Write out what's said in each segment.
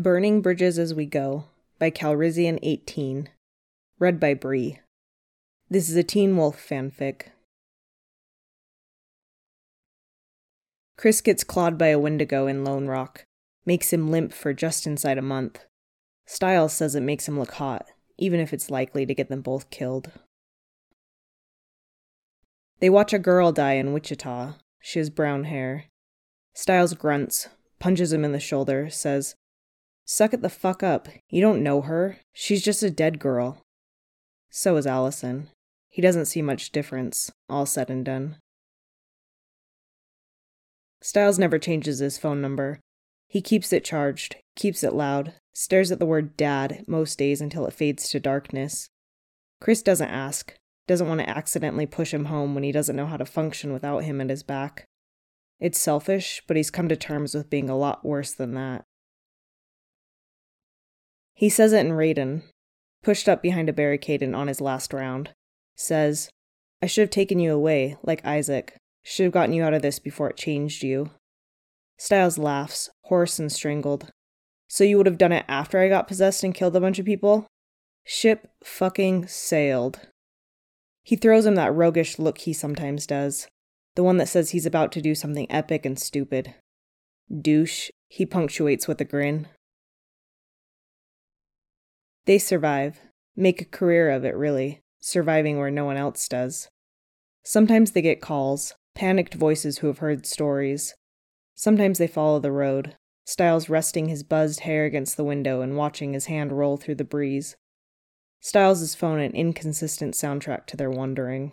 Burning Bridges as We Go by Calrissian18. Read by Bree. This is a Teen Wolf fanfic. Chris gets clawed by a Wendigo in Lone Rock. Makes him limp for just inside a month. Stiles says it makes him look hot, even if it's likely to get them both killed. They watch a girl die in Wichita. She has brown hair. Stiles grunts, punches him in the shoulder, says, "Suck it the fuck up. You don't know her. She's just a dead girl." So is Allison. He doesn't see much difference, all said and done. Stiles never changes his phone number. He keeps it charged, keeps it loud, stares at the word dad most days until it fades to darkness. Chris doesn't ask, doesn't want to accidentally push him home when he doesn't know how to function without him at his back. It's selfish, but he's come to terms with being a lot worse than that. He says it in Raiden, pushed up behind a barricade and on his last round. Says, "I should have taken you away, like Isaac. Should have gotten you out of this before it changed you." Stiles laughs, hoarse and strangled. "So you would have done it after I got possessed and killed a bunch of people?" Ship fucking sailed. He throws him that roguish look he sometimes does. The one that says he's about to do something epic and stupid. Douche, he punctuates with a grin. They survive. Make a career of it, really. Surviving where no one else does. Sometimes they get calls, panicked voices who have heard stories. Sometimes they follow the road, Stiles resting his buzzed hair against the window and watching his hand roll through the breeze. Stiles' phone an inconsistent soundtrack to their wandering.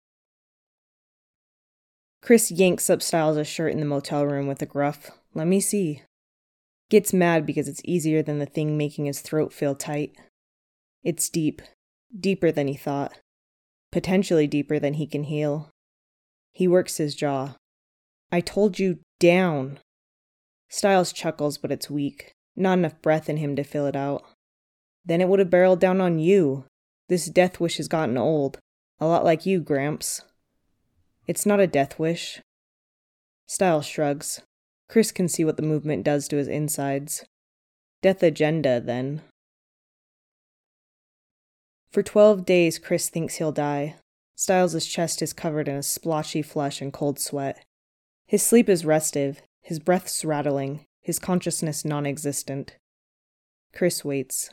Chris yanks up Stiles' shirt in the motel room with a gruff, "Let me see." Gets mad because it's easier than the thing making his throat feel tight. It's deep, deeper than he thought. Potentially deeper than he can heal. He works his jaw. "I told you, down." Stiles chuckles, but it's weak. Not enough breath in him to fill it out. "Then it would have barreled down on you. This death wish has gotten old. A lot like you, Gramps." "It's not a death wish." Stiles shrugs. Chris can see what the movement does to his insides. Death agenda, then. For 12 days, Chris thinks he'll die. Stiles' chest is covered in a splotchy flush and cold sweat. His sleep is restive, his breath's rattling, his consciousness non-existent. Chris waits.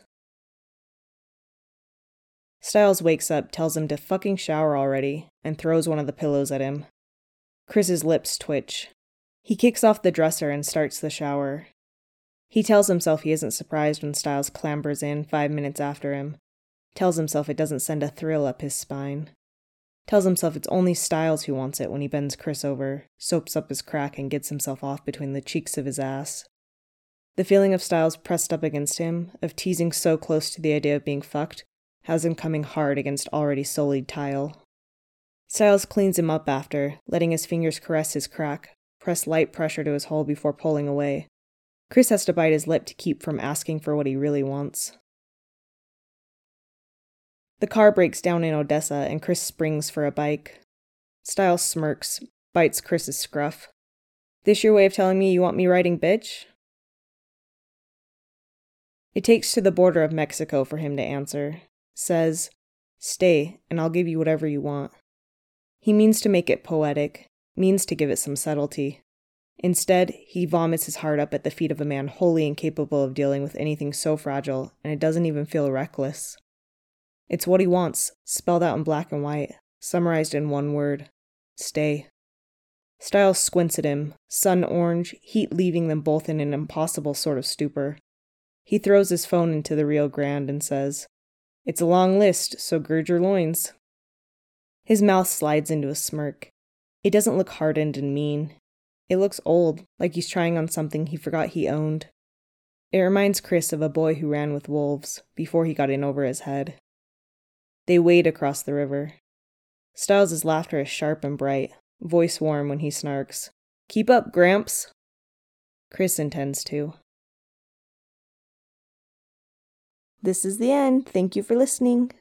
Stiles wakes up, tells him to fucking shower already, and throws one of the pillows at him. Chris's lips twitch. He kicks off the dresser and starts the shower. He tells himself he isn't surprised when Stiles clambers in 5 minutes after him. Tells himself it doesn't send a thrill up his spine. Tells himself it's only Stiles who wants it when he bends Chris over, soaps up his crack and gets himself off between the cheeks of his ass. The feeling of Stiles pressed up against him, of teasing so close to the idea of being fucked, has him coming hard against already sullied tile. Stiles cleans him up after, letting his fingers caress his crack, press light pressure to his hole before pulling away. Chris has to bite his lip to keep from asking for what he really wants. The car breaks down in Odessa and Chris springs for a bike. Stiles smirks, bites Chris's scruff. "This your way of telling me you want me riding, bitch?" It takes to the border of Mexico for him to answer. Says, "Stay, and I'll give you whatever you want." He means to make it poetic, means to give it some subtlety. Instead, he vomits his heart up at the feet of a man wholly incapable of dealing with anything so fragile, and it doesn't even feel reckless. It's what he wants, spelled out in black and white, summarized in one word: stay. Stiles squints at him, sun orange, heat leaving them both in an impossible sort of stupor. He throws his phone into the Rio Grande and says, "It's a long list, so gird your loins." His mouth slides into a smirk. It doesn't look hardened and mean. It looks old, like he's trying on something he forgot he owned. It reminds Chris of a boy who ran with wolves, before he got in over his head. They wade across the river. Stiles' laughter is sharp and bright, voice warm when he snarks. "Keep up, Gramps." Chris intends to. This is the end. Thank you for listening.